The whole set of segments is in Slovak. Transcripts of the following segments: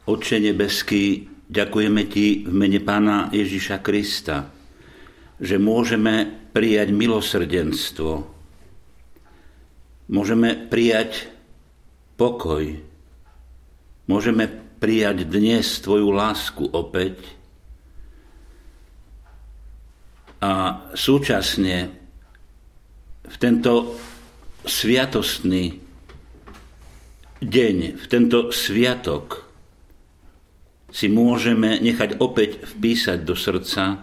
Otče nebeský, ďakujeme Ti v mene Pána Ježiša Krista, že môžeme prijať milosrdenstvo, môžeme prijať pokoj, môžeme prijať dnes Tvoju lásku opäť a súčasne v tento sviatostný deň, v tento sviatok si môžeme nechať opäť vpísať do srdca,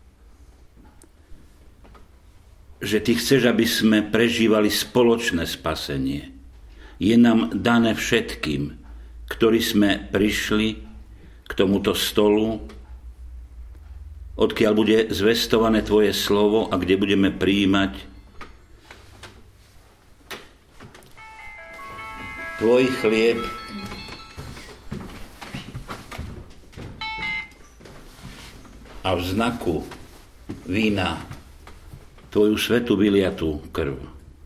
že Ty chceš, aby sme prežívali spoločné spasenie. Je nám dané všetkým, ktorí sme prišli k tomuto stolu, odkiaľ bude zvestované Tvoje slovo a kde budeme prijímať Tvoj chlieb a v znaku vína Tvoju svätú vyliatú krv.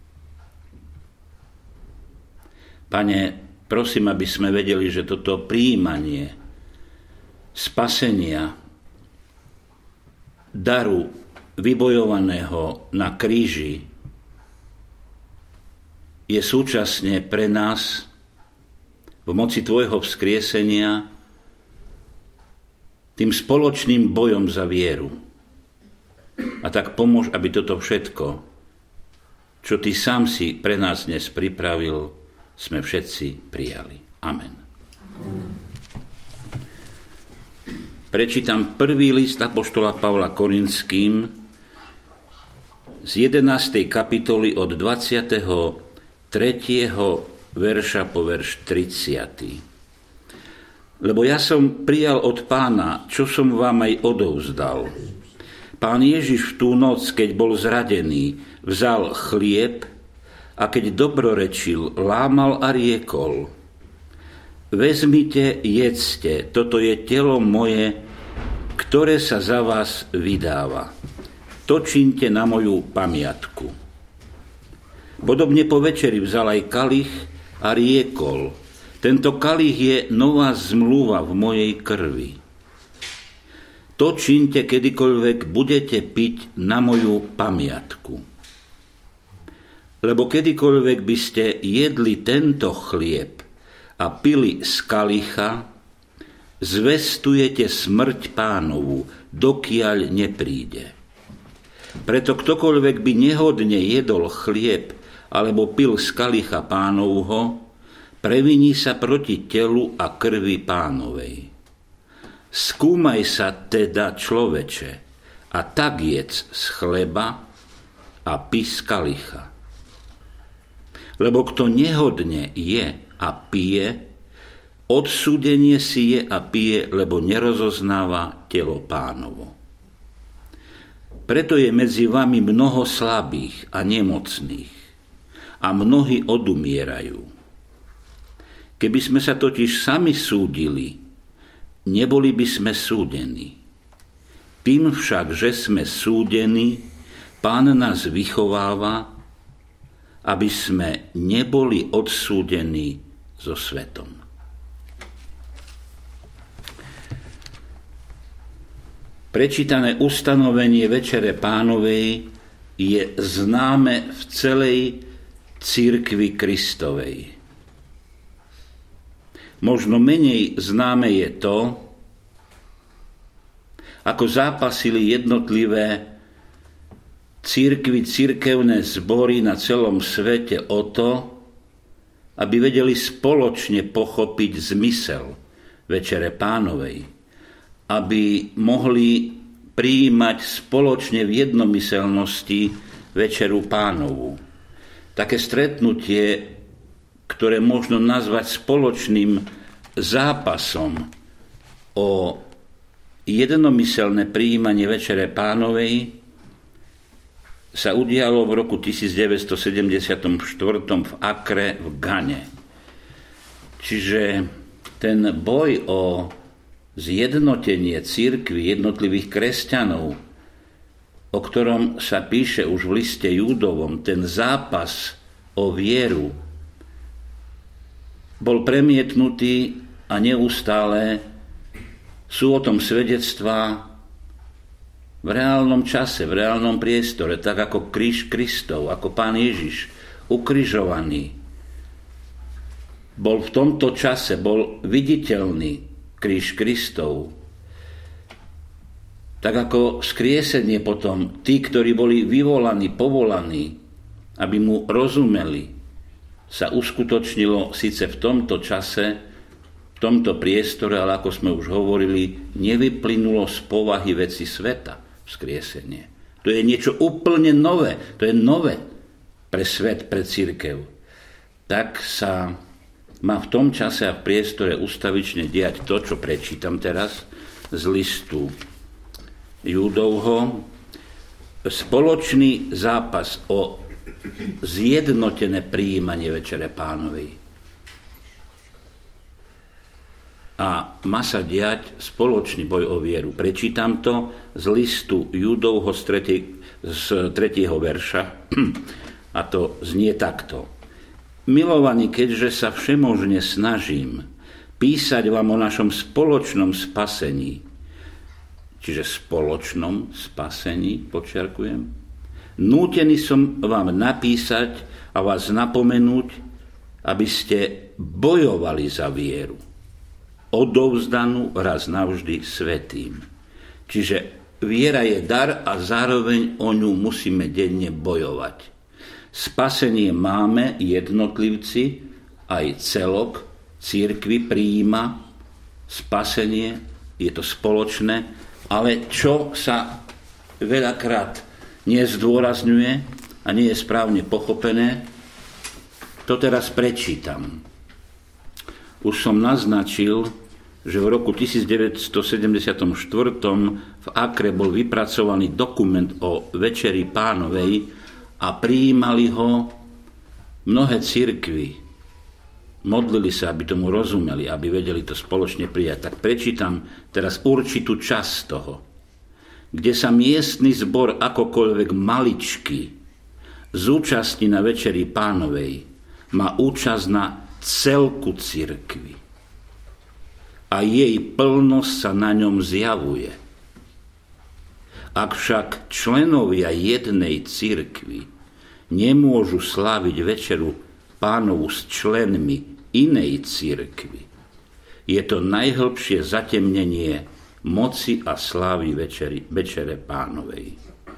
Pane, prosím, aby sme vedeli, že toto prijímanie spasenia, daru vybojovaného na kríži, je súčasne pre nás v moci Tvojho vzkriesenia tým spoločným bojom za vieru. A tak pomôž, aby toto všetko, čo Ty sám si pre nás dnes pripravil, sme všetci prijali. Amen. Prečítam prvý list apoštola Pavla Korinským z 11. kapitoly od 23. verša po verš 30. Lebo ja som prijal od Pána, čo som vám aj odovzdal. Pán Ježiš v tú noc, keď bol zradený, vzal chlieb a keď dobrorečil, lámal a riekol: Vezmite, jedzte, toto je telo moje, ktoré sa za vás vydáva. To činte na moju pamiatku. Podobne po večeri vzal aj kalich a riekol: Tento kalich je nová zmluva v mojej krvi. To činte, kedykoľvek budete piť na moju pamiatku. Lebo kedykoľvek by ste jedli tento chlieb a pili z kalicha, zvestujete smrť Pánovu, dokiaľ nepríde. Preto ktokoľvek by nehodne jedol chlieb alebo pil z kalicha Pánovho, previní sa proti telu a krvi Pánovej. Skúmaj sa teda, človeče, a tak jedz z chleba a pí z kalicha. Lebo kto nehodne je a pije, odsúdenie si je a pije, lebo nerozoznáva telo Pánovo. Preto je medzi vami mnoho slabých a nemocných a mnohí odumierajú. Keby sme sa totiž sami súdili, neboli by sme súdení. Tým však, že sme súdení, Pán nás vychováva, aby sme neboli odsúdení so svetom. Prečítané ustanovenie Večere Pánovej je známe v celej cirkvi Kristovej. Možno menej známe je to, ako zápasili jednotlivé cirkevné zbory na celom svete o to, aby vedeli spoločne pochopiť zmysel Večere Pánovej, aby mohli prijímať spoločne v jednomyselnosti Večeru Pánovu. Také stretnutie, ktoré možno nazvať spoločným zápasom o jednomyselné prijímanie Večere Pánovej, sa udialo v roku 1974 v Akre v Gane. Čiže ten boj o zjednotenie cirkvi jednotlivých kresťanov, o ktorom sa píše už v liste Júdovom, ten zápas o vieru, bol premietnutý a neustále sú o tom svedectvá v reálnom čase, v reálnom priestore, tak ako kríž Kristov, ako Pán Ježiš, ukrižovaný. Bol v tomto čase, bol viditeľný kríž Kristov. Tak ako skriesenie potom, tí, ktorí boli vyvolaní, povolaní, aby mu rozumeli, sa uskutočnilo síce v tomto čase, v tomto priestore, ale ako sme už hovorili, nevyplynulo z povahy veci sveta vzkriesenie. To je niečo úplne nové, to je nové pre svet, pre cirkev. Tak sa má v tom čase a v priestore ustavične diať to, čo prečítam teraz z listu Júdovho, spoločný zápas o zjednotené prijímanie Večere Pánovej. A má sa diať spoločný boj o vieru. Prečítam to z listu Júdovho z 3. verša a to znie takto. Milovaní, keďže sa všemožne snažím písať vám o našom spoločnom spasení, čiže spoločnom spasení, podčiarkujem, nútený som vám napísať a vás napomenúť, aby ste bojovali za vieru, odovzdanú raz navždy svätým. Čiže viera je dar a zároveň o ňu musíme denne bojovať. Spasenie máme jednotlivci, aj celok cirkvi prijíma spasenie, je to spoločné, ale čo sa veľakrát nezdôrazňuje a nie je správne pochopené, to teraz prečítam. Už som naznačil, že v roku 1974 v Akre bol vypracovaný dokument o Večeri Pánovej a prijímali ho mnohé cirkvi. Modlili sa, aby tomu rozumeli, aby vedeli to spoločne prijať. Tak prečítam teraz určitú časť toho, kde sa miestny zbor akokoľvek maličký zúčastní na Večeri Pánovej, má účasť na celku cirkvi. A jej plnosť sa na ňom zjavuje. Ak však členovia jednej cirkvi nemôžu sláviť Večeru Pánovu s členmi inej cirkvi, je to najhlbšie zatemnenie moci a slávy Večere Pánovej.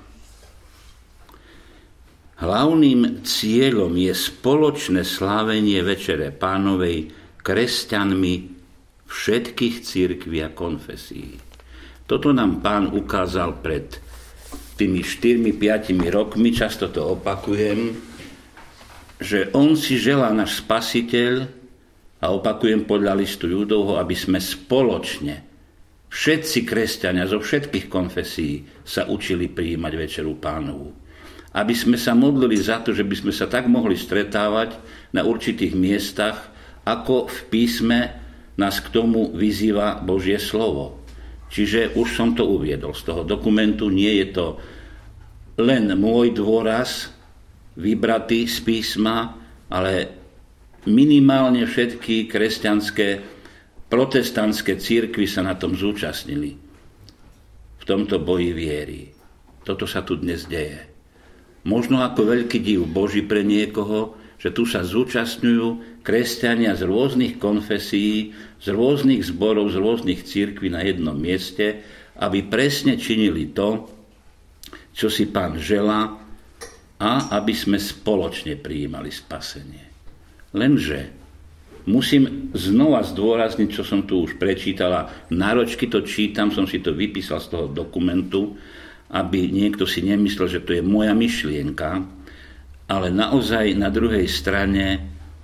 Hlavným cieľom je spoločné slávenie Večere Pánovej kresťanmi všetkých cirkví a konfesií. Toto nám Pán ukázal pred tými 4-5 rokmi, často to opakujem, že on si želá, náš Spasiteľ, a opakujem podľa listu Júdovho, aby sme spoločne, všetci kresťania zo všetkých konfesí sa učili prijímať Večeru Pánovu. Aby sme sa modlili za to, že by sme sa tak mohli stretávať na určitých miestach, ako v písme nás k tomu vyzýva Božie slovo. Čiže už som to uviedol z toho dokumentu, nie je to len môj dôraz vybratý z písma, ale minimálne všetky kresťanské, protestantské cirkvi sa na tom zúčastnili. V tomto boji viery. Toto sa tu dnes deje. Možno ako veľký div Boží pre niekoho, že tu sa zúčastňujú kresťania z rôznych konfesií, z rôznych zborov, z rôznych cirkví na jednom mieste, aby presne činili to, čo si Pán želá, a aby sme spoločne prijímali spasenie. Lenže musím znova zdôrazniť, čo som tu už prečítala, náročky to čítam, som si to vypísal z toho dokumentu, aby niekto si nemyslel, že to je moja myšlienka, ale naozaj na druhej strane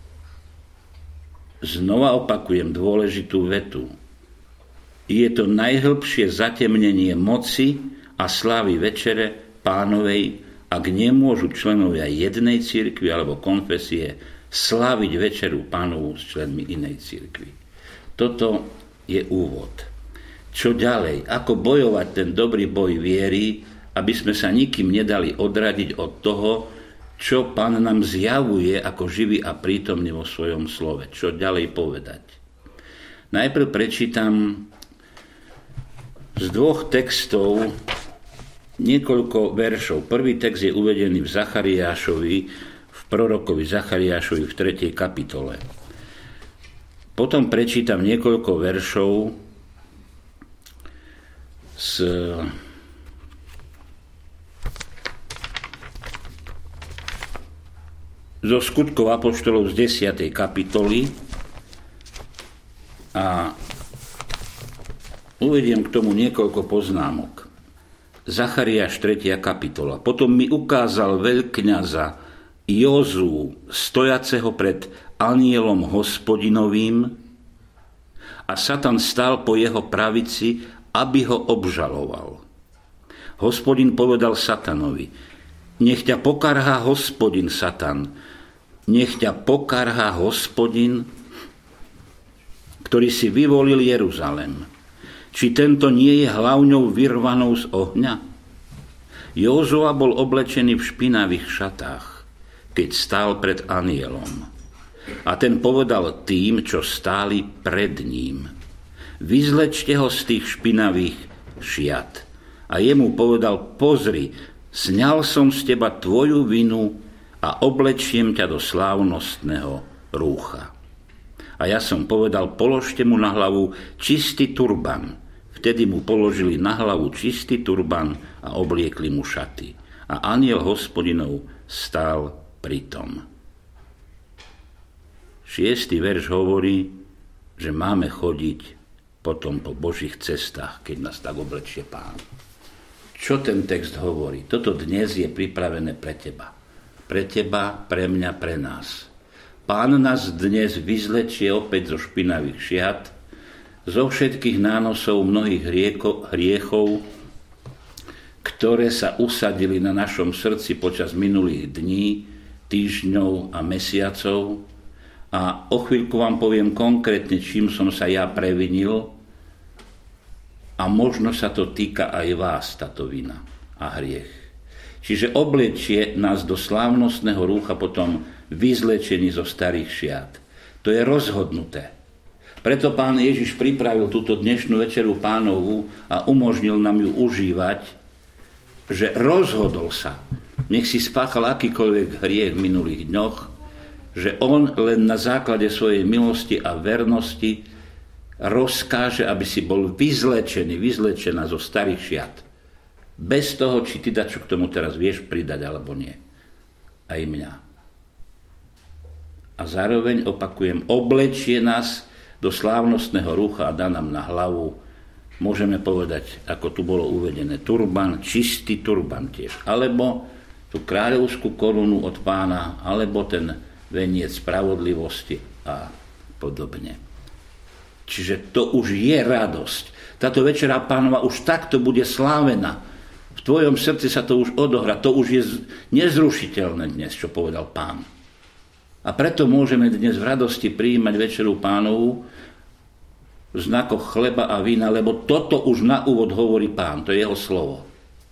znova opakujem dôležitú vetu. Je to najhlbšie zatemnenie moci a slávy Večere Pánovej, ak nemôžu členovia jednej cirkvi alebo konfesie sláviť Večeru Pánovu s členmi inej cirkvi. Toto je úvod. Čo ďalej? Ako bojovať ten dobrý boj viery, aby sme sa nikým nedali odradiť od toho, čo Pán nám zjavuje ako živý a prítomný vo svojom slove. Čo ďalej povedať? Najprv prečítam z dvoch textov niekoľko veršov. Prvý text je uvedený v Zachariášovi, v prorokovi Zachariášovi v 3. kapitole. Potom prečítam niekoľko veršov zo Skutkov apoštolov z 10. kapitoly a uvediem k tomu niekoľko poznámok. Zachariáš 3. kapitola. Potom mi ukázal veľkňaza Jozú, stojaceho pred anielom Hospodinovým, a Satan stál po jeho pravici, aby ho obžaloval. Hospodin povedal Satanovi: nech ťa pokarhá Hospodin, Satan, nech ťa pokarhá Hospodin, ktorý si vyvolil Jeruzalem. Či tento nie je hlavňou vyrvanou z ohňa? Józua bol oblečený v špinavých šatách, keď stál pred anielom. A ten povedal tým, čo stáli pred ním: vyzlečte ho z tých špinavých šiat. A jemu povedal: pozri, sňal som z teba tvoju vinu a oblečiem ťa do slávnostného rúcha. A ja som povedal: položte mu na hlavu čistý turban. Vtedy mu položili na hlavu čistý turban a obliekli mu šaty. A anjel Hospodinov stál pritom. 6. verš hovorí, že máme chodiť potom po Božích cestách, keď nás tak oblečie Pán. Čo ten text hovorí? Toto dnes je pripravené pre teba. Pre teba, pre mňa, pre nás. Pán nás dnes vyzlečie opäť zo špinavých šiat, zo všetkých nánosov mnohých hriechov, ktoré sa usadili na našom srdci počas minulých dní, týždňov a mesiacov. A o chvíľku vám poviem konkrétne, čím som sa ja previnil, a možno sa to týka aj vás, táto vina a hriech. Čiže oblečie nás do slávnostného rúcha, potom vyzlečení zo starých šiat. To je rozhodnuté. Preto Pán Ježiš pripravil túto dnešnú večeru Pánovu a umožnil nám ju užívať, že rozhodol sa, nech si spáchal akýkoľvek hriech v minulých dňoch, že on len na základe svojej milosti a vernosti rozkáže, aby si bol vyzlečená zo starých šiat. Bez toho, či ty dačo k tomu teraz vieš pridať, alebo nie. Aj mňa. A zároveň, opakujem, oblečie nás do slávnostného rúcha a dá nám na hlavu, môžeme povedať, ako tu bolo uvedené, turban, čistý turban tiež. Alebo tú kráľovskú korunu od Pána, alebo ten veniec spravodlivosti a podobne. Čiže to už je radosť. Táto večera Pánova už takto bude slávená. V tvojom srdci sa to už odohrá. To už je nezrušiteľné dnes, čo povedal Pán. A preto môžeme dnes v radosti prijímať večeru Pánovu v znakoch chleba a vína, lebo toto už na úvod hovorí Pán. To je jeho slovo.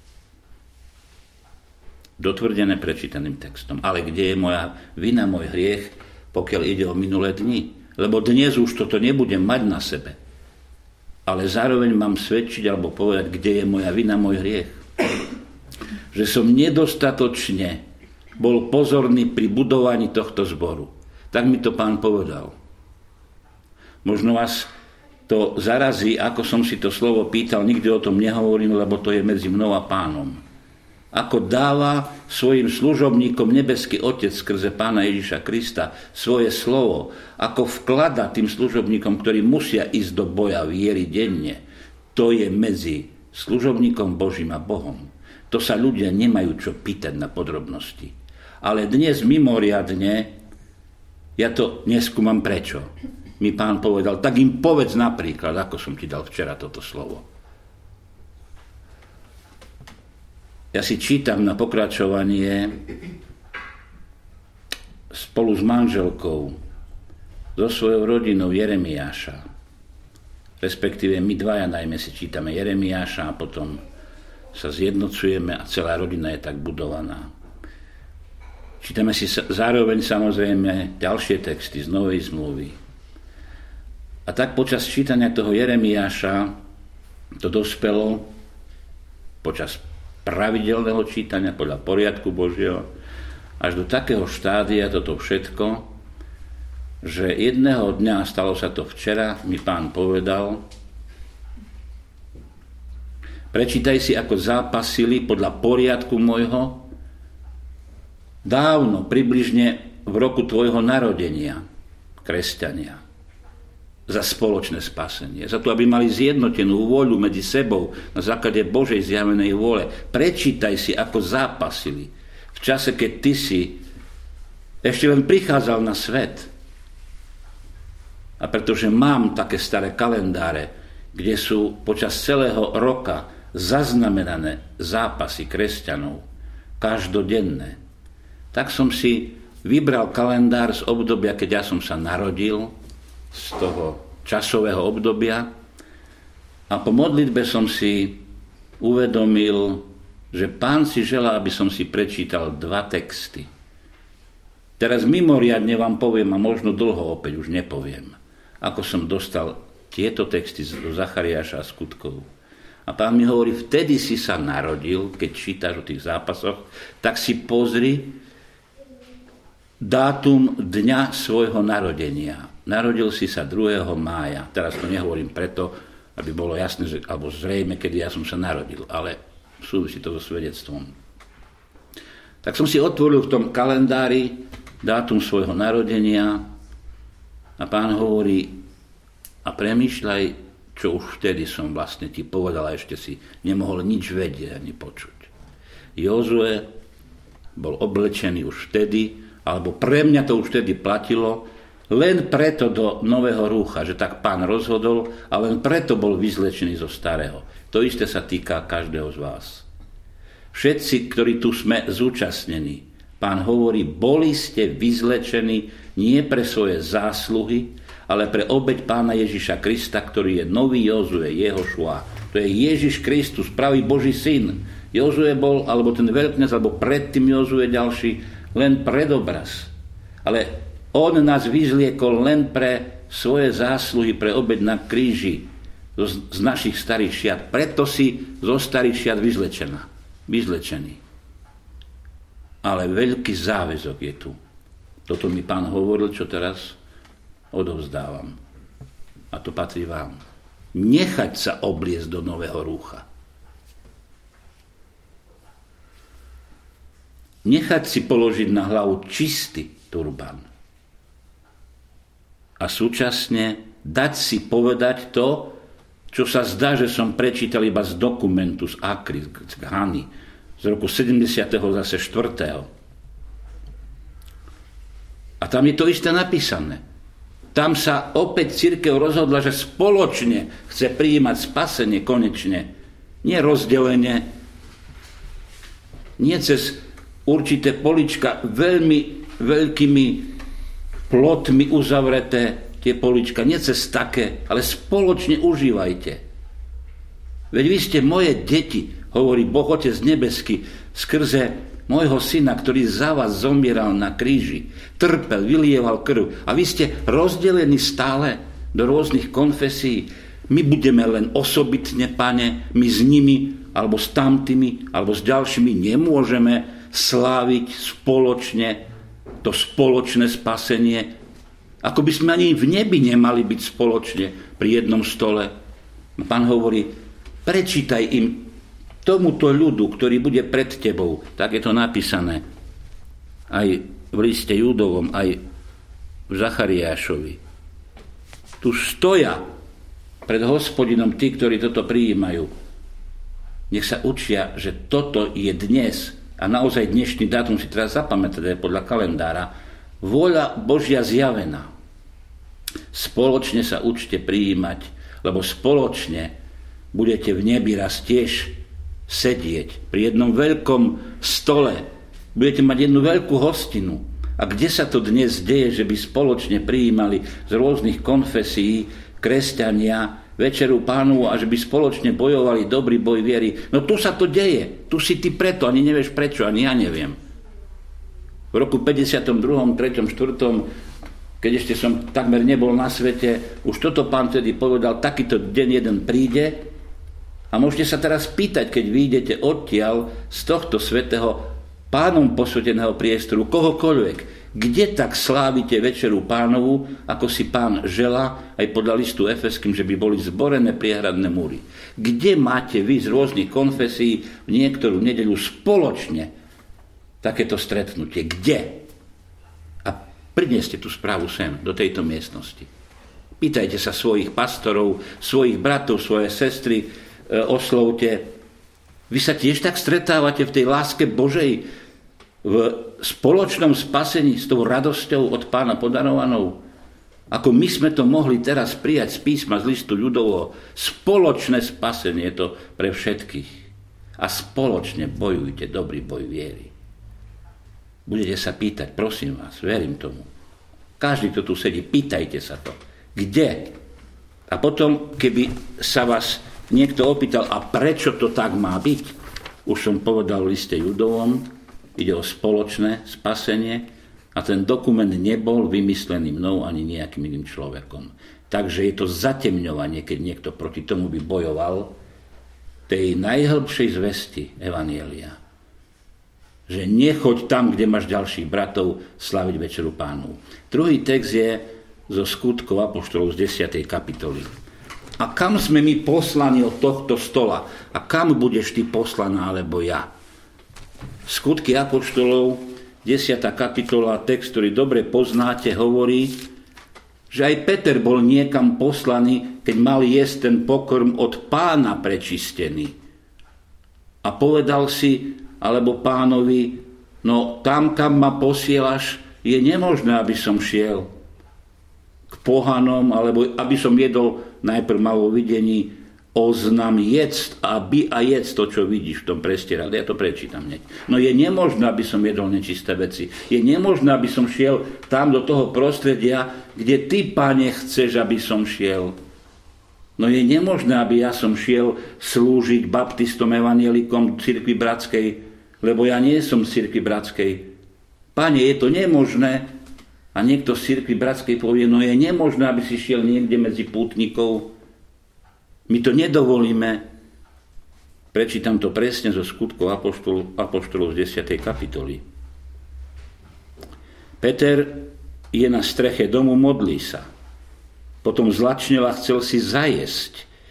Dotvrdené prečítaným textom. Ale kde je moja vina, môj hriech, pokiaľ ide o minulé dni? Lebo dnes už toto nebudem mať na sebe. Ale zároveň mám svedčiť alebo povedať, kde je moja vina, môj hriech. Že som nedostatočne bol pozorný pri budovaní tohto zboru. Tak mi to Pán povedal. Možno vás to zarazí, ako som si to slovo pýtal, nikdy o tom nehovorím, lebo to je medzi mnou a Pánom. Ako dáva svojim služobníkom nebeský Otec skrze Pána Ježiša Krista svoje slovo, ako vklada tým služobníkom, ktorí musia ísť do boja viery denne, to je medzi služobníkom Božím a Bohom. To sa ľudia nemajú čo pýtať na podrobnosti. Ale dnes mimoriadne, ja to neskúmam prečo. Mi Pán povedal, tak im povedz napríklad, ako som ti dal včera toto slovo. Ja si čítam na pokračovanie spolu s manželkou, so svojou rodinou Jeremiáša. Respektíve my dvaja najmä si čítame Jeremiáša a potom sa zjednocujeme a celá rodina je tak budovaná. Čítame si zároveň samozrejme ďalšie texty z Novej zmluvy. A tak počas čítania toho Jeremiáša to dospelo počas pravidelného čítania podľa poriadku Božieho až do takého štádia toto všetko, že jedného dňa, stalo sa to včera, mi Pán povedal: prečítaj si, ako zápasili podľa poriadku môjho dávno, približne v roku tvojho narodenia, kresťania, za spoločné spasenie, za to, aby mali zjednotenú vôľu medzi sebou na základe Božej zjavenej vôle. Prečítaj si, ako zápasili v čase, keď ty si ešte len prichádzal na svet. A pretože mám také staré kalendáre, kde sú počas celého roka zaznamenané zápasy kresťanov, každodenné, tak som si vybral kalendár z obdobia, keď ja som sa narodil, z toho časového obdobia, a po modlitbe som si uvedomil, že Pán si želá, aby som si prečítal 2 texty. Teraz mimoriadne vám poviem, a možno dlho opäť už nepoviem, ako som dostal tieto texty do Zachariáša a Skutkov. A Pán mi hovorí: vtedy si sa narodil, keď čítaš o tých zápasoch, tak si pozri dátum dňa svojho narodenia. Narodil si sa 2. mája. Teraz to nehovorím preto, aby bolo jasné, alebo zrejme, kedy ja som sa narodil, ale súvisí to so svedectvom. Tak som si otvoril v tom kalendári dátum svojho narodenia a Pán hovorí: a premýšľaj, čo už vtedy som vlastne ti povedal, a ešte si nemohol nič vedieť ani počuť. Jozue bol oblečený už vtedy, alebo pre mňa to už vtedy platilo, len preto do nového rúcha, že tak Pán rozhodol, a len preto bol vyzlečený zo starého. To isté sa týka každého z vás. Všetci, ktorí tu sme zúčastnení, Pán hovorí: boli ste vyzlečení nie pre svoje zásluhy, ale pre obeť Pána Ježiša Krista, ktorý je nový Jozue, Jehošua. To je Ježiš Kristus, pravý Boží syn. Jozue bol, alebo ten veľkňaz, alebo predtým Jozue ďalší, len predobraz. Ale on nás vyzliekol len pre svoje zásluhy, pre obeť na kríži z našich starých šiat. Preto si zo starých šiat vyzlečený. Ale veľký záväzok je tu. Toto mi Pán hovoril, čo teraz odovzdávam. A to patrí vám. Nechať sa obliecť do nového rúcha. Nechať si položiť na hlavu čistý turban. A súčasne dať si povedať to, čo sa zdá, že som prečítal iba z dokumentu z Akry, z Ghany, z roku 70. zase 4. A tam je to isté napísané. Tam sa opäť cirkev rozhodla, že spoločne chce prijímať spasenie konečne. Nie rozdelenie, nie cez určité polička veľmi veľkými plotmi uzavreté, tie polička, nie cez také, ale spoločne užívajte. Veď vy ste moje deti, hovorí Boh Otec nebeský, skrze môjho syna, ktorý za vás zomieral na kríži, trpel, vylieval krv, a vy ste rozdelení stále do rôznych konfesí. My budeme len osobitne, Pane, my s nimi, alebo s tamtými, alebo s ďalšími nemôžeme sláviť spoločne to spoločné spasenie. Ako by sme ani v nebi nemali byť spoločne pri jednom stole. Pán hovorí: prečítaj im, tomuto ľudu, ktorý bude pred tebou, tak je to napísané aj v liste Júdovom, aj v Zachariášovi. Tu stoja pred Hospodinom tí, ktorí toto prijímajú. Nech sa učia, že toto je dnes, a naozaj dnešný dátum si teraz zapamätáte podľa kalendára, vôľa Božia zjavená. Spoločne sa učte prijímať, lebo spoločne budete v nebi raz tiež sedieť pri jednom veľkom stole. Budete mať jednu veľkú hostinu. A kde sa to dnes deje, že by spoločne prijímali z rôznych konfesí kresťania večeru Pánovu a že by spoločne bojovali dobrý boj viery? No tu sa to deje. Tu si ty preto, ani nevieš prečo, ani ja neviem. V roku 52., 3., 4., keď ešte som takmer nebol na svete, už toto Pán tedy povedal, takýto deň jeden príde a môžete sa teraz pýtať, keď vyjdete odtiaľ z tohto svätého Pánom posveteného priestoru, kohokoľvek, kde tak slávite večeru Pánovu, ako si Pán želá, aj podľa listu Efeským, že by boli zborené priehradné múry. Kde máte vy z rôznych konfesí v niektorú nedeľu spoločne takéto stretnutie? Kde? A prineste tú správu sem, do tejto miestnosti. Pýtajte sa svojich pastorov, svojich bratov, svoje sestry, oslovte. Vy sa tiež tak stretávate v tej láske Božej, v spoločnom spasení s tou radosťou od Pána podarovanou. Ako my sme to mohli teraz prijať z písma, z listu Ľudovo. Spoločné spasenie je to pre všetkých. A spoločne bojujte dobrý boj viery. Budete sa pýtať, prosím vás, verím tomu. Každý, kto tu sedí, pýtajte sa to. Kde? A potom, keby sa vás niekto opýtal, a prečo to tak má byť? Už som povedal v liste Ľudovom, ide o spoločné spasenie a ten dokument nebol vymyslený mnou ani nejakým iným človekom. Takže je to zatemňovanie, keď niekto proti tomu by bojoval, tej najhlbšej zvesti evanjelia. Že nechoď tam, kde máš ďalších bratov, slaviť večeru Pánovu. Druhý text je zo Skutkov apoštolov z 10. kapitoly. A kam sme my poslani od tohto stola? A kam budeš ty poslaná, alebo ja? Skutky apoštolov, 10. kapitola, text, ktorý dobre poznáte, hovorí, že aj Peter bol niekam poslaný, keď mal jesť ten pokrm od Pána prečistený. A povedal si, alebo Pánovi, no tam, kam ma posielaš, je nemožné, aby som šiel k pohanom, alebo aby som jedol, najprv mal vo videní, oznam jedz a jedz to, čo vidíš v tom prestieradle. Ja to prečítam hneď. No je nemožné, aby som jedol nečisté veci. Je nemožné, aby som šiel tam do toho prostredia, kde ty, Pane, chceš, aby som šiel. No je nemožné, aby ja som šiel slúžiť baptistom, evanjelikom, cirkvi bratskej, lebo ja nie som z cirkvi bratskej. Pane, je to nemožné. A niekto z cirkvi bratskej povie, no je nemožné, aby si šiel niekde medzi pútnikov. My to nedovolíme. Prečítam to presne zo Skutkov apoštolov z 10. kapitoly. Peter je na streche domu, modlí sa. Potom zlačnel a chcel si zajesť.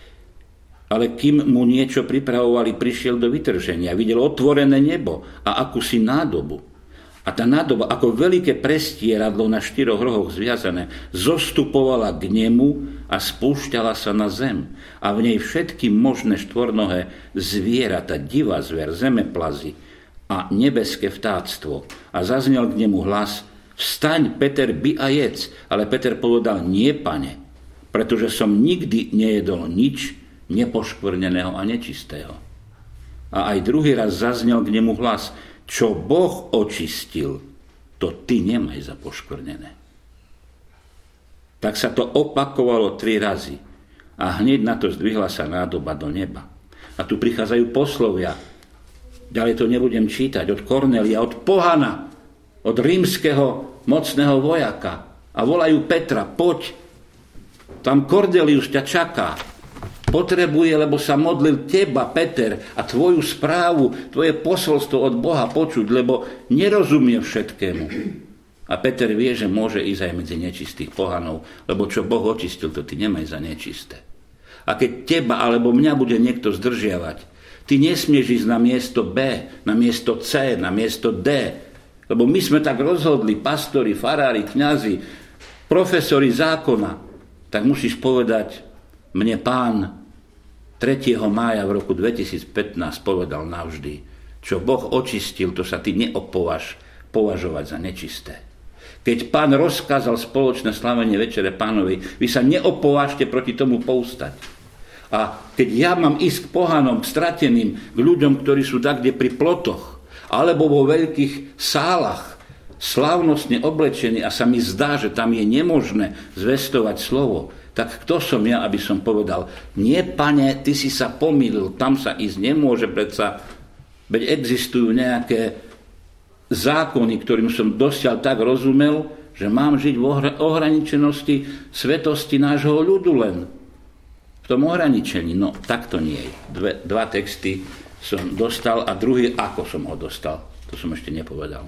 Ale kým mu niečo pripravovali, prišiel do vytrženia. Videl otvorené nebo a akúsi nádobu. A tá nádoba, ako veľké prestieradlo na 4 rohoch zviazané, zostupovala k nemu a spúšťala sa na zem. A v nej všetky možné štvornohé zvieratá, divá zver, zemeplazy a nebeské vtáctvo. A zaznel k nemu hlas, vstaň, Peter, by a jedz. Ale Peter povedal, nie, Pane, pretože som nikdy nejedol nič nepoškvrneného a nečistého. A aj druhý raz zaznel k nemu hlas, čo Boh očistil, to ty nemaj za poškvrnené. Tak sa to opakovalo 3 razy a hneď na to zdvihla sa nádoba do neba. A tu prichádzajú poslovia. Ďalej to nebudem čítať. Od Kornélia, od pohana, od rímskeho mocného vojaka. A volajú Petra, poď, tam Kornélius ťa čaká. Potrebuje, lebo sa modlil teba, Peter, a tvoju správu, tvoje posolstvo od Boha počuť, lebo nerozumie všetkému. A Peter vie, že môže ísť aj medzi nečistých pohanov, lebo čo Boh očistil, to ty nemaj za nečisté. A keď teba alebo mňa bude niekto zdržiavať, ty nesmieš ísť na miesto B, na miesto C, na miesto D, lebo my sme tak rozhodli, pastori, farári, kňazi, profesori zákona, tak musíš povedať, mne Pán 3. mája v roku 2015 povedal navždy, čo Boh očistil, to sa ty neopováž považovať za nečisté. Keď Pán rozkázal spoločné slavenie Večere Pánovej, vy sa neopovážte proti tomu poustať. A keď ja mám ísť k pohanom, k strateným, k ľuďom, ktorí sú tak, kde pri plotoch, alebo vo veľkých sálach, slávnostne oblečení a sa mi zdá, že tam je nemožné zvestovať slovo, tak kto som ja, aby som povedal, nie, Pane, ty si sa pomýlil, tam sa ísť nemôže, predsa, veď existujú nejaké zákony, ktorým som dosiaľ tak rozumel, že mám žiť v ohraničenosti svetosti nášho ľudu len. V tom ohraničení. No, tak to nie je. Dva texty som dostal a druhý, ako som ho dostal. To som ešte nepovedal.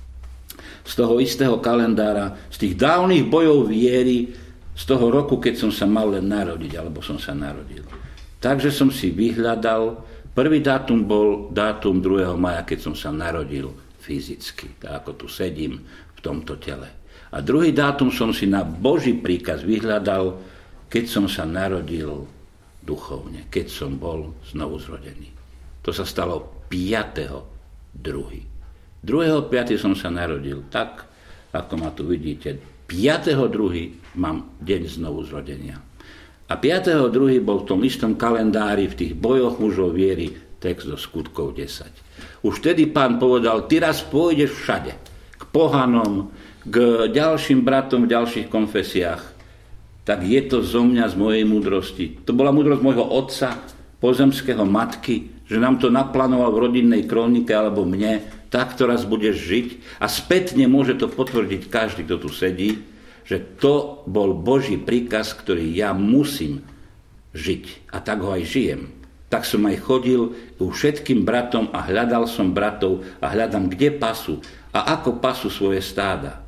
Z toho istého kalendára, z tých dávnych bojov viery, z toho roku, keď som sa mal len narodiť, alebo som sa narodil. Takže som si vyhľadal, prvý dátum bol dátum 2. maja, keď som sa narodil fyzicky, tak ako tu sedím v tomto tele. A druhý dátum som si na Boží príkaz vyhľadal, keď som sa narodil duchovne, keď som bol znovu zrodený. To sa stalo 5.2. 2.5. som sa narodil, tak ako ma tu vidíte. 5.2. mám deň znovu zrodenia. A 5.2. bol v tom istom kalendári, v tých bojoch mužov viery, text zo Skutkov 10. Už vtedy Pán povedal, ty raz pôjdeš všade, k pohanom, k ďalším bratom v ďalších konfesiách, tak je to zo mňa, z mojej múdrosti. To bola múdrosť môjho otca, pozemského matky, že nám to naplánoval v rodinnej kronike alebo mne, tak, to raz budeš žiť. A spätne môže to potvrdiť každý, kto tu sedí, že to bol Boží príkaz, ktorý ja musím žiť. A tak ho aj žijem. Tak som aj chodil ku všetkým bratom a hľadal som bratov a hľadám, kde pasú a ako pasú svoje stáda.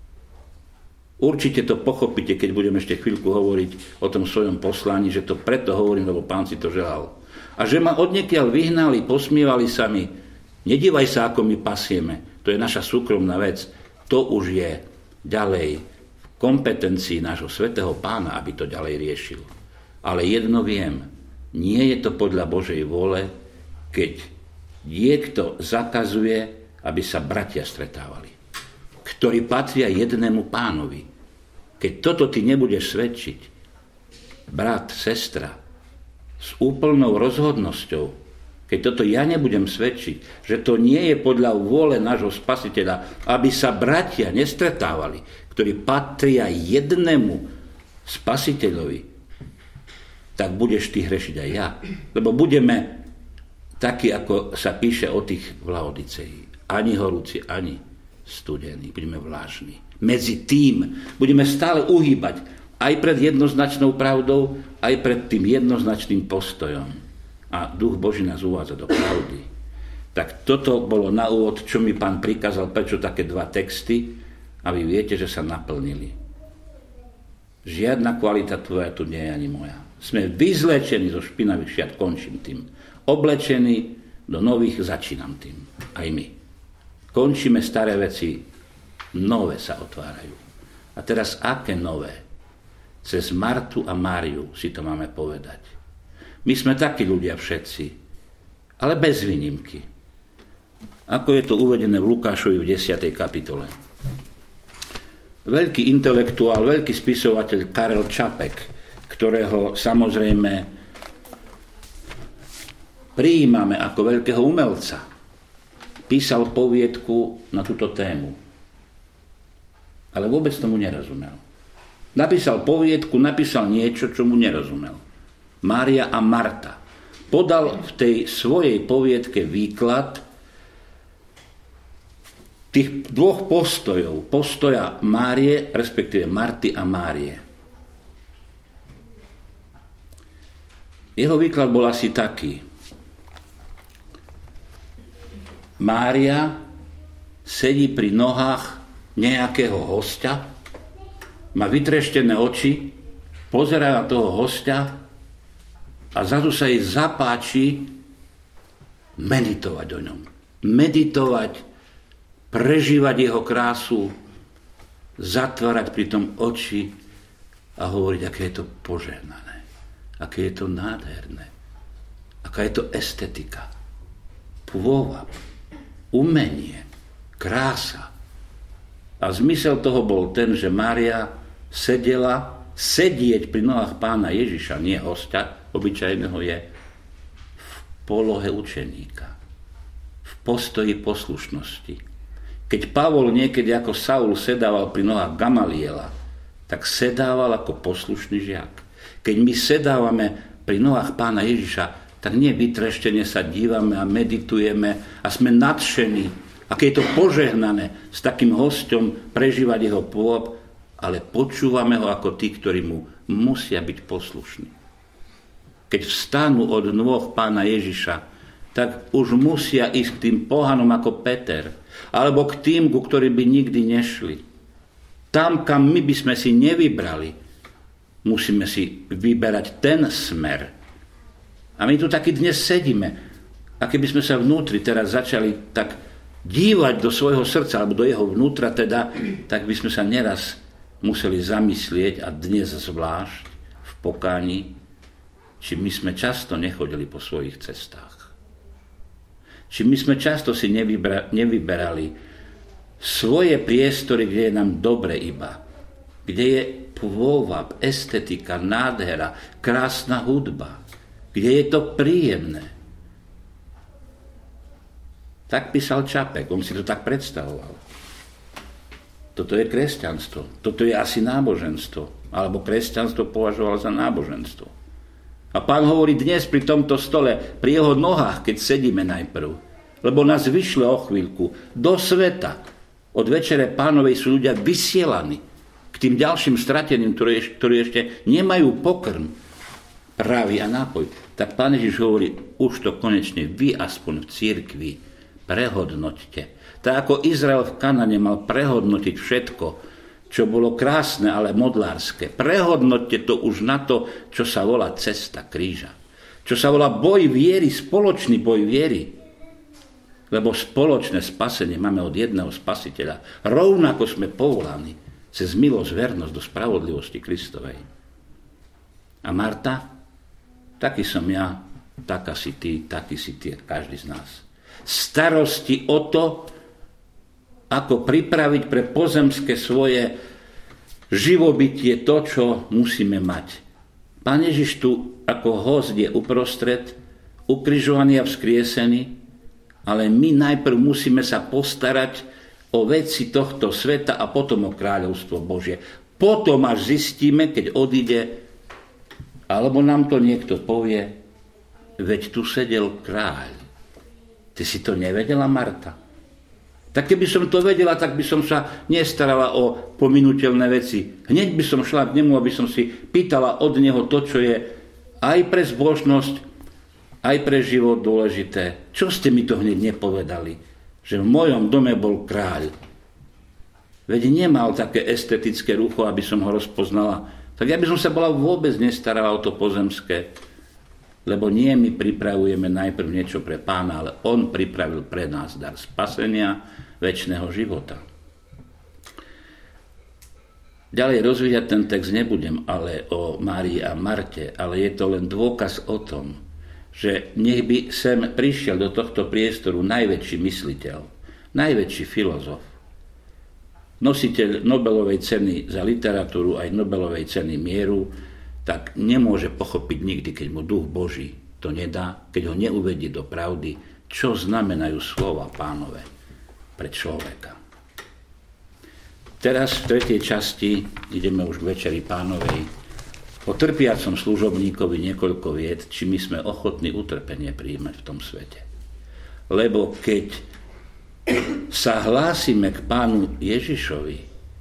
Určite to pochopíte, keď budem ešte chvíľku hovoriť o tom svojom poslaní, že to preto hovorím, lebo Pán si to želal. A že ma odniekiaľ vyhnali, posmievali sa mi. Nedívaj sa, ako my pasieme. To je naša súkromná vec. To už je ďalej v kompetencii nášho svätého Pána, aby to ďalej riešil. Ale jedno viem, nie je to podľa Božej vôle, keď niekto zakazuje, aby sa bratia stretávali, ktorí patria jednému Pánovi. Keď toto ty nebudeš svedčiť, brat, sestra, s úplnou rozhodnosťou, keď toto ja nebudem svedčiť, že to nie je podľa vôle nášho Spasiteľa, aby sa bratia nestretávali, ktorí patria jednému Spasiteľovi, tak budeš ty hrešiť aj ja. Lebo budeme takí, ako sa píše o tých v Laodicei. Ani horúci, ani studení. Budeme vlážni. Medzi tým budeme stále uhýbať aj pred jednoznačnou pravdou, aj pred tým jednoznačným postojom. A Duch Boží nás uvádza do pravdy. Tak toto bolo na úvod, čo mi Pán prikázal, prečo také dva texty, a vy viete, že sa naplnili. Žiadna kvalita tvoja tu nie je ani moja. Sme vyzlečení zo špinavých šiat, končím tým. Oblečení do nových, začínam tým. Aj my. Končíme staré veci, nové sa otvárajú. A teraz aké nové? Cez Martu a Máriu si to máme povedať. My sme takí ľudia všetci, ale bez výnimky. Ako je to uvedené v Lukášovi v 10. kapitole. Veľký intelektuál, veľký spisovateľ Karel Čapek, ktorého samozrejme prijímame ako veľkého umelca, písal poviedku na túto tému. Ale vôbec tomu nerozumel. Napísal poviedku, napísal niečo, čo mu nerozumel. Mária a Marta. Podal v tej svojej poviedke výklad tých dvoch postojov. Postoja Márie, respektíve Marty a Márie. Jeho výklad bol asi taký. Mária sedí pri nohách nejakého hostia, má vytreštené oči, pozerá na toho hostia a zrazu sa jej zapáči meditovať o ňom. Meditovať, prežívať jeho krásu, zatvárať pri tom oči a hovoriť, aké je to požehnané, aké je to nádherné, aká je to estetika, pôvab, umenie, krása. A zmysel toho bol ten, že Mária sedieť pri nohách Pána Ježiša, nie hostia, obyčajného je, v polohe učeníka, v postoji poslušnosti. Keď Pavol niekedy ako Saul sedával pri nohách Gamaliela, tak sedával ako poslušný žiak. Keď my sedávame pri nohách Pána Ježiša, tak nie vytreštene sa dívame a meditujeme a sme nadšení Aké je to požehnané s takým hosťom prežívať jeho pôvab, ale počúvame ho ako tí, ktorí mu musia byť poslušní. Keď vstanú od nôh Pána Ježiša, tak už musia ísť k tým pohanom ako Peter, alebo k tým, ku ktorým by nikdy nešli. Tam, kam my by sme si nevybrali, musíme si vyberať ten smer. A my tu taký dnes sedíme. A keby sme sa vnútri teraz začali tak dívať do svojho srdca, alebo do jeho vnútra teda, tak by sme sa neraz museli zamyslieť, a dnes zvlášť v pokáni, či my sme často nechodili po svojich cestách. Či my sme často si nevyberali svoje priestory, kde je nám dobre iba, kde je pôvab, estetika, nádhera, krásna hudba, kde je to príjemné. Tak písal Čapek, on si to tak predstavoval. Toto je kresťanstvo, toto je asi náboženstvo, alebo kresťanstvo považoval za náboženstvo. A Pán hovorí dnes pri tomto stole, pri jeho nohách, keď sedíme najprv, lebo nás vyšle o chvíľku do sveta. Od večere Pánovej sú ľudia vysielaní k tým ďalším strateným, ktorí ešte nemajú pokrm, právy a nápoj. Tak Pán Ježiš hovorí, už to konečne vy aspoň v cirkvi prehodnoťte. Tak ako Izrael v Kanane mal prehodnotiť všetko, čo bolo krásne, ale modlárske. Prehodnoťte to už na to, čo sa volá cesta kríža. Čo sa volá boj viery, spoločný boj viery. Lebo spoločné spasenie máme od jedného spasiteľa. Rovnako sme povolaní cez milosť, vernosť do spravodlivosti Kristovej. A Marta? Taký som ja, taká si ty, taký si ty, každý z nás. Starosti o to, ako pripraviť pre pozemské svoje živobytie to, čo musíme mať. Pán Ježiš tu ako host je uprostred, ukrižovaný a vzkriesený, ale my najprv musíme sa postarať o veci tohto sveta a potom o kráľovstvo Božie. Potom až zistíme, keď odíde, alebo nám to niekto povie, veď tu sedel kráľ. Ty si to nevedela, Marta? Tak keby som to vedela, tak by som sa nestarala o pominuteľné veci. Hneď by som šla k nemu, aby som si pýtala od neho to, čo je aj pre zbožnosť, aj pre život dôležité. Čo ste mi to hneď nepovedali? Že v mojom dome bol kráľ. Veď nemal také estetické rucho, aby som ho rozpoznala. Tak ja by som sa bola vôbec nestarala o to pozemské. Lebo nie my pripravujeme najprv niečo pre Pána, ale on pripravil pre nás dar spasenia, večného života. Ďalej rozvíjať ten text nebudem, ale o Márii a Marte, ale je to len dôkaz o tom, že nech by sem prišiel do tohto priestoru najväčší mysliteľ, najväčší filozof, nositeľ Nobelovej ceny za literatúru aj Nobelovej ceny mieru, tak nemôže pochopiť nikdy, keď mu Duch Boží to nedá, keď ho neuvedie do pravdy, čo znamenajú slova Pánove pre človeka. Teraz v 3. časti ideme už k Večeri Pánovej. O trpiacom služobníkovi niekoľko vied, či my sme ochotní utrpenie prijímať v tom svete. Lebo keď sa hlásime k Pánu Ježišovi,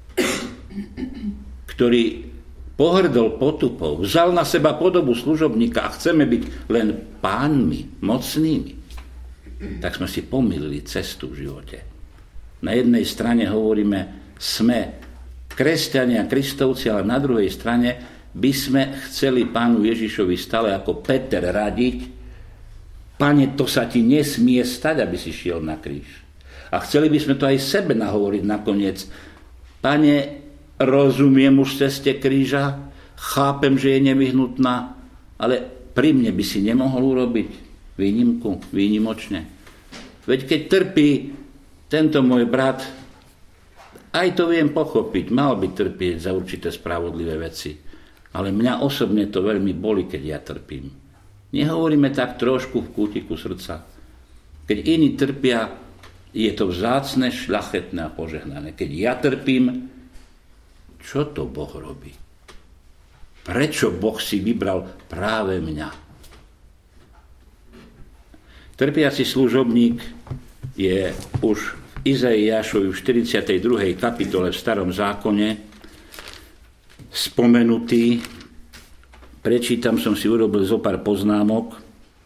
ktorý pohrdol potupou, vzal na seba podobu služobníka a chceme byť len pánmi, mocnými, tak sme si pomýlili cestu v živote. Na jednej strane hovoríme, sme kresťania, kristovci, ale na druhej strane by sme chceli Pánu Ježišovi stále ako Peter radiť, Pane, to sa ti nesmie stať, aby si šiel na kríž. A chceli by sme to aj sebe nahovoriť nakoniec. Pane, rozumiem už ceste kríža, chápem, že je nevyhnutná, ale pri mne by si nemohol urobiť výnimku, výnimočne. Veď keď trpí tento môj brat, aj to viem pochopiť, mal by trpieť za určité spravodlivé veci, ale mňa osobne to veľmi boli, keď ja trpím. Nehovoríme tak trošku v kútiku srdca. Keď iní trpia, je to vzácne, šľachetné a požehnané. Keď ja trpím, čo to Boh robí? Prečo Boh si vybral práve mňa? Trpiaci služobník je už v Izaiášovi v 42. kapitole v Starom zákone spomenutý. Prečítam, som si urobil zo pár poznámok.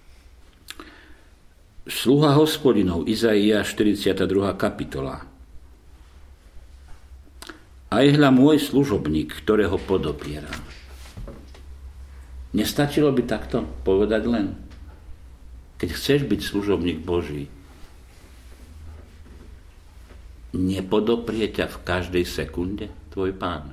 Sluha Hospodinov, Izaiáš 42. kapitola. Aj hľa môj služobník, ktorého podopiera. Nestačilo by takto povedať len? Keď chceš byť služobník Boží, nepodoprie ťa v každej sekunde tvoj Pán.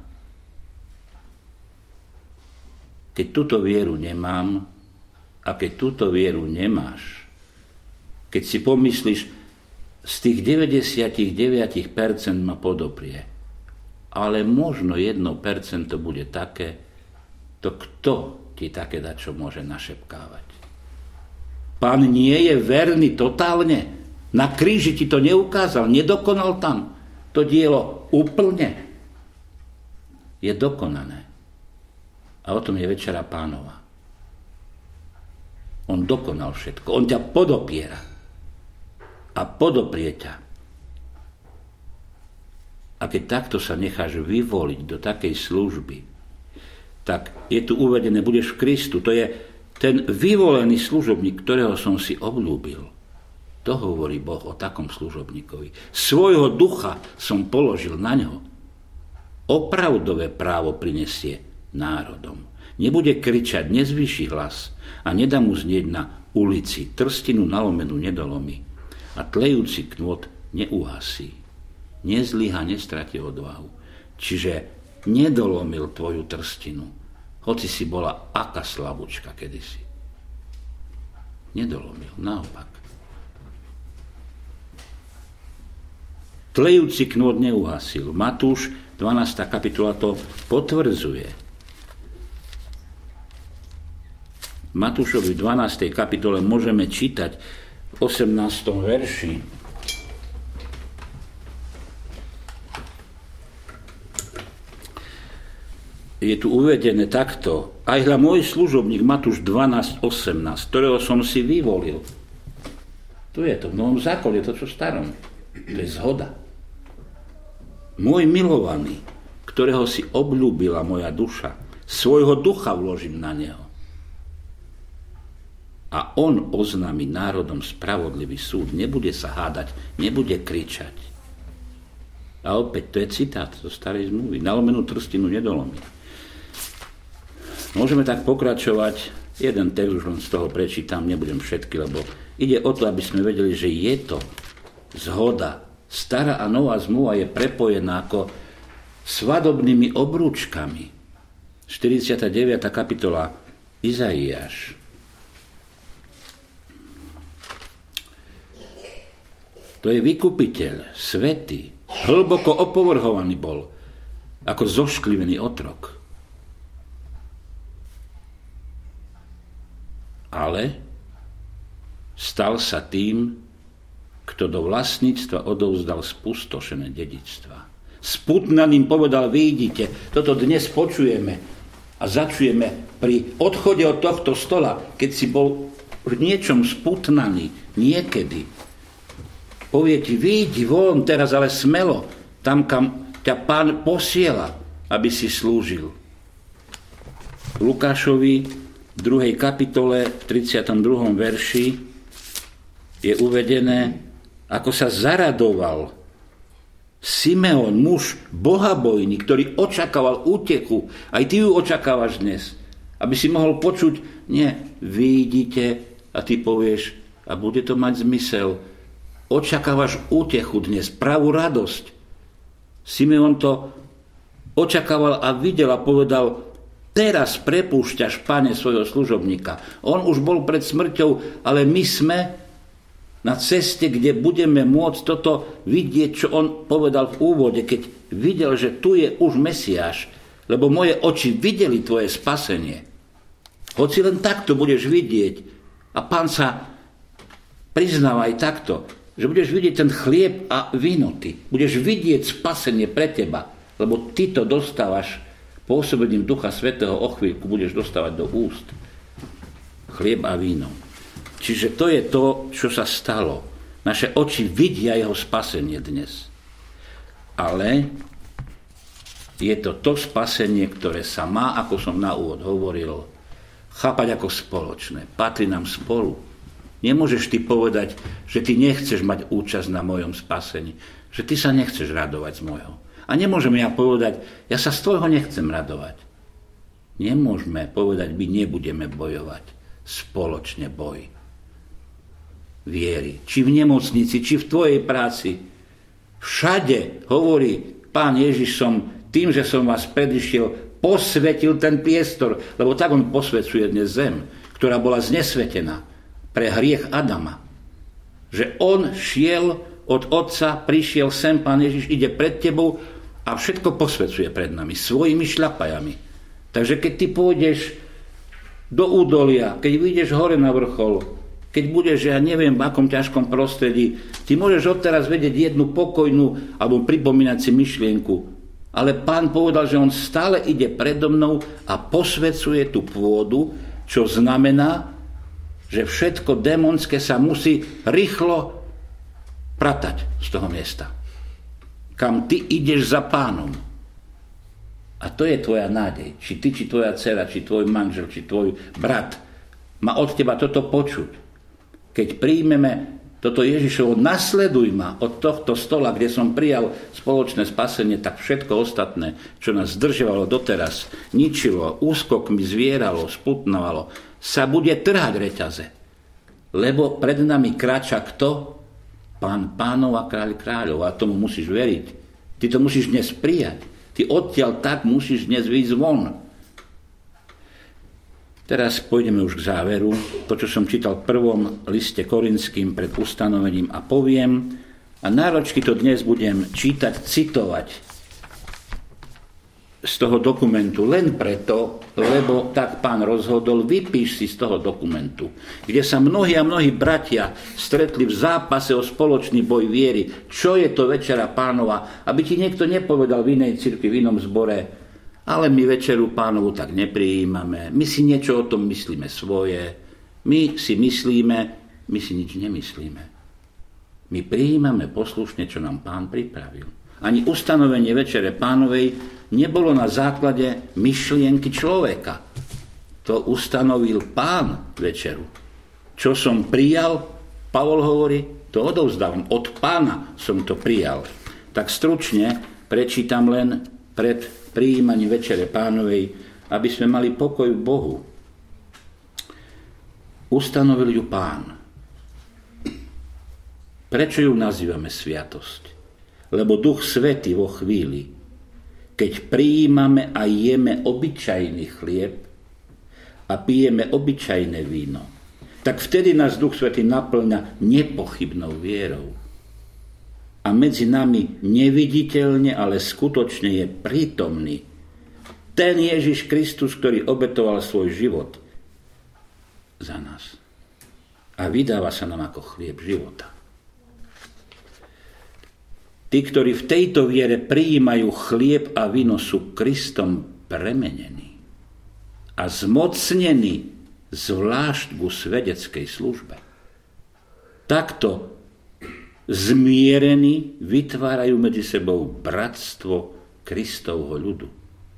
Keď túto vieru nemám a keď túto vieru nemáš, keď si pomyslíš, z tých 99% ma podoprie, ale možno 1% bude také, to kto ti také dačo môže našepkávať? Pán nie je verný totálne. Na kríži ti to neukázal, nedokonal tam to dielo úplne. Je dokonané. A o tom je Večera Pánova. On dokonal všetko. On ťa podopiera. A podoprie ťa. A keď takto sa necháš vyvoliť do takej služby, tak je tu uvedené, budeš v Kristu. To je ten vyvolený služobník, ktorého som si obľúbil. To hovorí Boh o takom služobníkovi. Svojho ducha som položil na ňo. Opravdové právo prinesie národom. Nebude kričať, nezvýši hlas a nedá mu znieť na ulici. Trstinu nalomenú nedolomí a tlejúci knôt neuhasí. Nezlyha, nestratí odvahu. Čiže nedolomil tvoju trstinu, hoci si bola aká slabúčka kedysi. Nedolomil, naopak. Tlejúci knôt neuhasil. Matúš, 12. kapitola to potvrdzuje. Matúšovi v 12. kapitole môžeme čítať v 18. verši. Je tu uvedené takto. Aj hľa môj služobník, Matúš 12.18, ktorého som si vyvolil. Tu je to, v Novom zákone, to čo v Starom. To je zhoda. Môj milovaný, ktorého si obľúbila moja duša, svojho ducha vložím na neho. A on oznámi národom spravodlivý súd. Nebude sa hádať, nebude kričať. A opäť, to je citát zo Starej zmluvy. Nalomenú trstinu nedolomí. Môžeme tak pokračovať. Jeden text už len z toho prečítam, nebudem všetky, lebo ide o to, aby sme vedeli, že je to zhoda. Stará a nová zmluva je prepojená ako svadobnými obrúčkami. 49. kapitola Izaiáš. To je vykupiteľ, svätý, hlboko opovrhovaný bol, ako zošklivený otrok. Ale stal sa tým, kto do vlastníctva odovzdal spustošené dedičstva. Sputnaným povedal, vidíte, toto dnes počujeme a začujeme pri odchode od tohto stola, keď si bol v niečom sputnaný, niekedy. Povie ti, vyjdi von teraz, ale smelo, tam, kam ťa Pán posiela, aby si slúžil. Lukášovi v 2. kapitole, v 32. verši je uvedené, ako sa zaradoval Simeon, muž bohabojný, ktorý očakával útechu. Aj ty ju očakávaš dnes. Aby si mohol počuť, nie, vidíte, a ty povieš, a bude to mať zmysel. Očakávaš útechu dnes, pravú radosť. Simeon to očakával a videl a povedal, teraz prepúšťaš, Pane, svojho služobníka. On už bol pred smrťou, ale my sme na ceste, kde budeme môcť toto vidieť, čo on povedal v úvode, keď videl, že tu je už Mesiáš, lebo moje oči videli tvoje spasenie. Hoci len takto budeš vidieť, a Pán sa priznáva aj takto, že budeš vidieť ten chlieb a víno ty. Budeš vidieť spasenie pre teba, lebo ty to dostávaš pôsobením Ducha Svätého, o chvíľku budeš dostávať do úst chlieb a víno. Čiže to je to, čo sa stalo. Naše oči vidia jeho spasenie dnes. Ale je to spasenie, ktoré sa má, ako som na úvod hovoril, chápať ako spoločné. Patrí nám spolu. Nemôžeš ty povedať, že ty nechceš mať účasť na mojom spasení. Že ty sa nechceš radovať z mojho. A nemôžem ja povedať, ja sa z tvojho nechcem radovať. Nemôžeme povedať, my nebudeme bojovať. Spoločne boj viery. Či v nemocnici, či v tvojej práci. Všade hovorí Pán Ježiš, tým, že som vás predišiel, posvetil ten priestor, lebo tak on posvecuje dnes zem, ktorá bola znesvetená pre hriech Adama. Že on šiel od Otca, prišiel sem, Pán Ježiš ide pred tebou a všetko posvecuje pred nami, svojimi šľapajami. Takže keď ty pôjdeš do údolia, keď vyjdeš hore na vrchol, keď budeš, ja neviem, v akom ťažkom prostredí, ty môžeš odteraz vedieť jednu pokojnú alebo pripomínať si myšlienku. Ale Pán povedal, že on stále ide predo mnou a posvecuje tú pôdu, čo znamená, že všetko démonské sa musí rýchlo pratať z toho miesta. Kam ty ideš za Pánom. A to je tvoja nádej. Či ty, či tvoja dcera, či tvoj manžel, či tvoj brat má od teba toto počuť. Keď príjmeme toto Ježišovo, nasleduj ma od tohto stola, kde som prijal spoločné spasenie, tak všetko ostatné, čo nás zdržovalo doteraz, ničilo, úskokmi zvieralo, sputnovalo, sa bude trhať reťaze. Lebo pred nami kráča kto? Pán pánov a kráľ kráľov. A tomu musíš veriť. Ty to musíš dnes prijať. Ty odtiaľ tak musíš dnes vyjsť von. Teraz pôjdeme už k záveru. To, čo som čítal v prvom liste Korinským pred ustanovením a poviem. A náročky to dnes budem čítať, citovať z toho dokumentu. Len preto, lebo tak Pán rozhodol, vypíš si z toho dokumentu, kde sa mnohí a mnohí bratia stretli v zápase o spoločný boj viery. Čo je to Večera Pánova? Aby ti niekto nepovedal v inej cirkvi, v inom zbore, ale my Večeru Pánovu tak neprijímame, my si niečo o tom myslíme svoje, my si myslíme, my si nič nemyslíme. My prijímame poslušne, čo nám Pán pripravil. Ani ustanovenie Večere Pánovej nebolo na základe myšlienky človeka. To ustanovil Pán večeru. Čo som prijal, Pavol hovorí, to odovzdávam. Od Pána som to prijal. Tak stručne prečítam len pred prijímaním Večere Pánovej, aby sme mali pokoj v Bohu. Ustanovil ju Pán. Prečo ju nazývame sviatosť? Lebo Duch Svätý vo chvíli, keď prijímame a jeme obyčajný chlieb a pijeme obyčajné víno, tak vtedy nás Duch Svätý naplňa nepochybnou vierou. A medzi nami neviditeľne, ale skutočne je prítomný ten Ježiš Kristus, ktorý obetoval svoj život za nás. A vydáva sa nám ako chlieb života. Tí, ktorí v tejto viere prijímajú chlieb a víno, sú Kristom premenení a zmocnení zvlášť ku svedeckej službe. Takto zmierení vytvárajú medzi sebou bratstvo Kristovho ľudu.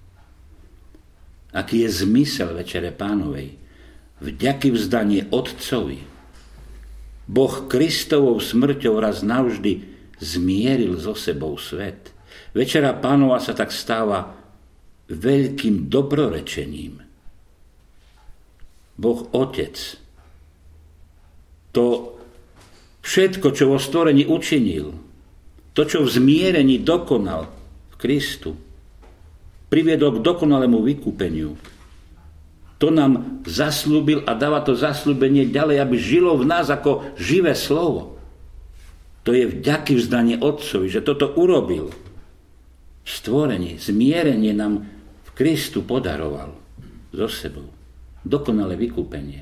Aký je zmysel Večere Pánovej? Vďaky vzdanie Otcovi. Boh Kristovou smrťou raz navždy zmieril so sebou svet. Večera Pánova sa tak stáva veľkým dobrorečením. Boh Otec to všetko, čo vo stvorení učinil, to, čo v zmierení dokonal v Kristu, priviedol k dokonalému vykúpeniu. To nám zasľúbil a dáva to zasľúbenie ďalej, aby žilo v nás ako živé slovo. To je vďaky vzdanie Otcovi, že toto urobil. Stvorenie, zmierenie nám v Kristu podaroval so sebou. Dokonalé vykúpenie.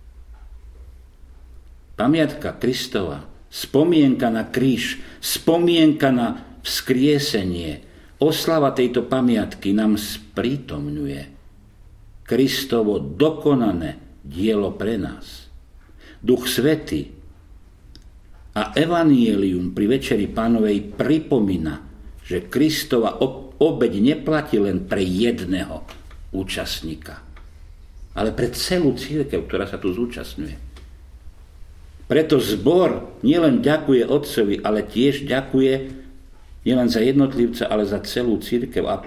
Pamiatka Kristova, spomienka na kríž, spomienka na vzkriesenie, oslava tejto pamiatky nám sprítomňuje Kristovo dokonané dielo pre nás. Duch Svätý A evanjelium pri Večeri Pánovej pripomína, že Kristova obeť neplatí len pre jedného účastníka, ale pre celú cirkev, ktorá sa tu zúčastňuje. Preto zbor nielen ďakuje Otcovi, ale tiež ďakuje nielen za jednotlivca, ale za celú cirkev a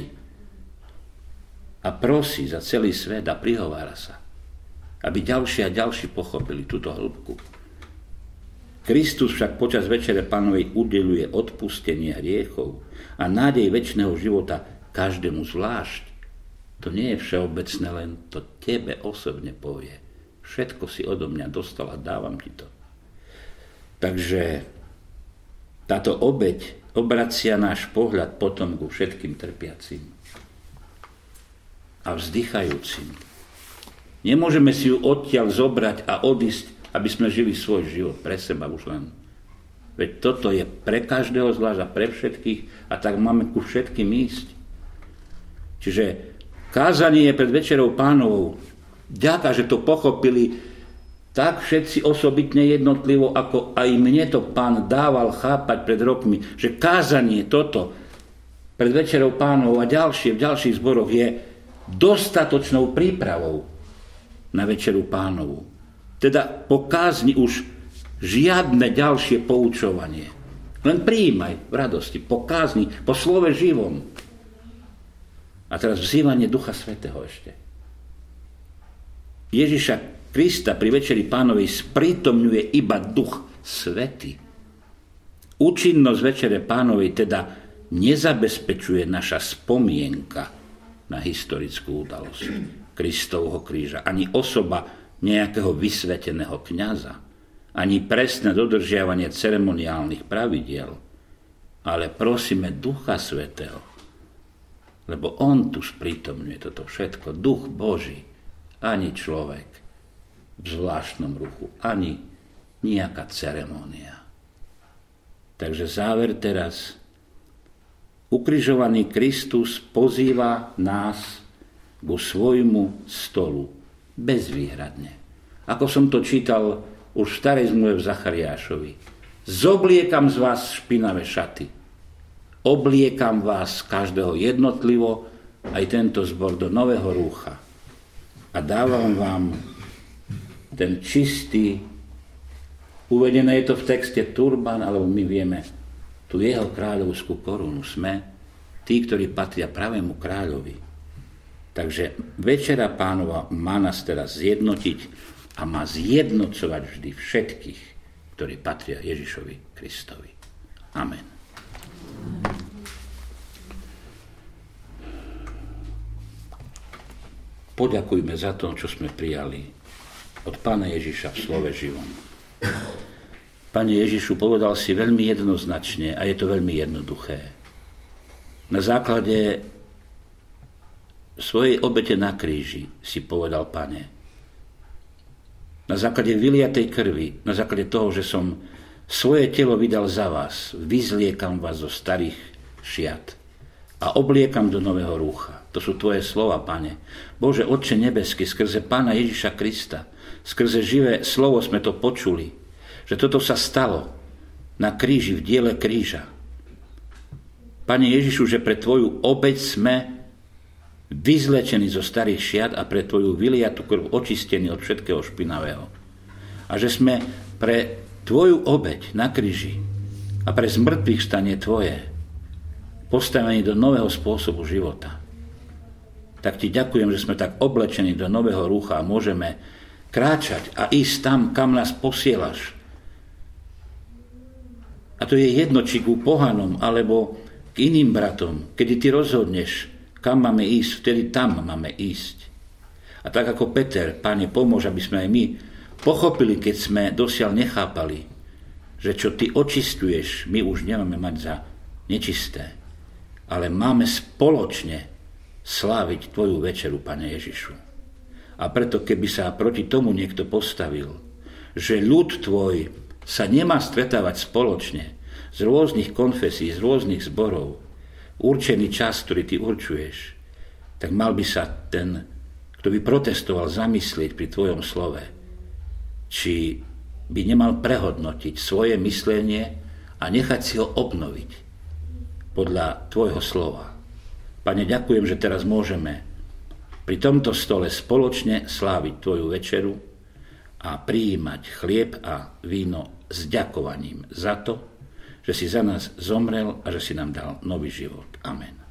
prosí za celý svet a prihovára sa, aby ďalší a ďalší pochopili túto hĺbku. Kristus však počas Večere Pánovej udeľuje odpustenie hriechov a nádej večného života každému zvlášť. To nie je všeobecné, len to tebe osobne povie. Všetko si odo mňa dostal a dávam ti to. Takže táto obeť obracia náš pohľad potom ku všetkým trpiacim a vzdychajúcim. Nemôžeme si ju odtiaľ zobrať a odísť, aby sme žili svoj život pre seba už len. Veď toto je pre každého zvlášť a pre všetkých a tak máme ku všetkým ísť. Čiže kázanie pred Večerou Pánovou, ďaká, že to pochopili tak všetci osobitne jednotlivo, ako aj mne to Pán dával chápať pred rokmi, že kázanie toto pred Večerou Pánovou a ďalšie v ďalších zboroch je dostatočnou prípravou na Večeru Pánovu. Teda po kázni už žiadne ďalšie poučovanie. Len prijímaj v radosti, po kázni, po slove živom. A teraz vzývanie Ducha Svätého ešte. Ježiša Krista pri Večeri Pánovej sprítomňuje iba Duch Svätý. Účinnosť Večere Pánovej teda nezabezpečuje naša spomienka na historickú udalosť Kristovho kríža, ani osoba nejakého vysveteného kňaza, ani presné dodržiavanie ceremoniálnych pravidiel, ale prosíme Ducha Svätého, lebo on tu sprítomňuje toto všetko, Duch Boží, ani človek v zvláštnom ruchu, ani nejaká ceremónia. Takže záver teraz. Ukrižovaný Kristus pozýva nás ku svojmu stolu bezvýhradne. Ako som to čítal už v starej zmluve v Zachariášovi. Zobliekam z vás špinavé šaty. Obliekam vás každého jednotlivo, aj tento zbor do nového rúcha. A dávam vám ten čistý, uvedené je to v texte turban, alebo my vieme, tú jeho kráľovskú korunu. Sme tí, ktorí patria pravému kráľovi. Takže Večera Pánova má nás teraz zjednotiť a má zjednocovať vždy všetkých, ktorí patria Ježišovi Kristovi. Amen. Poďakujme za to, čo sme prijali od Pána Ježiša v slove živom. Pane Ježišu, povedal si veľmi jednoznačne a je to veľmi jednoduché. Na základe svojej obete na kríži si povedal, Pane, na základe vyliatej krvi, na základe toho, že som svoje telo vydal za vás, vyzliekam vás zo starých šiat a obliekam do nového rúcha. To sú tvoje slova, Pane. Bože, Otče nebeský, skrze Pána Ježiša Krista, skrze živé slovo sme to počuli, že toto sa stalo na kríži, v diele kríža. Pane Ježišu, že pre tvoju obeť sme vyzlečení zo starých šiat a pre tvoju vyliatú krv očistení od všetkého špinavého. A že sme pre tvoju obeť na kríži a pre zmrtvých stanie tvoje postavení do nového spôsobu života. Tak ti ďakujem, že sme tak oblečení do nového rúcha a môžeme kráčať a ísť tam, kam nás posielaš. A to je jedno, či ku pohanom, alebo k iným bratom. Kedy ty rozhodneš, kam máme ísť, vtedy tam máme ísť. A tak ako Peter, Pane, pomôž, aby sme aj my pochopili, keď sme dosiaľ nechápali, že čo ty očistuješ, my už nemáme mať za nečisté, ale máme spoločne sláviť tvoju večeru, Pane Ježišu. A preto, keby sa proti tomu niekto postavil, že ľud tvoj sa nemá stretávať spoločne z rôznych konfesí, z rôznych zborov, určený čas, ktorý ty určuješ, tak mal by sa ten, kto by protestoval, zamyslieť pri tvojom slove, či by nemal prehodnotiť svoje myslenie a nechať si ho obnoviť podľa tvojho slova. Pane, ďakujem, že teraz môžeme pri tomto stole spoločne sláviť tvoju večeru a prijímať chlieb a víno s ďakovaním za to, že si za nás zomrel a že si nám dal nový život. Amen.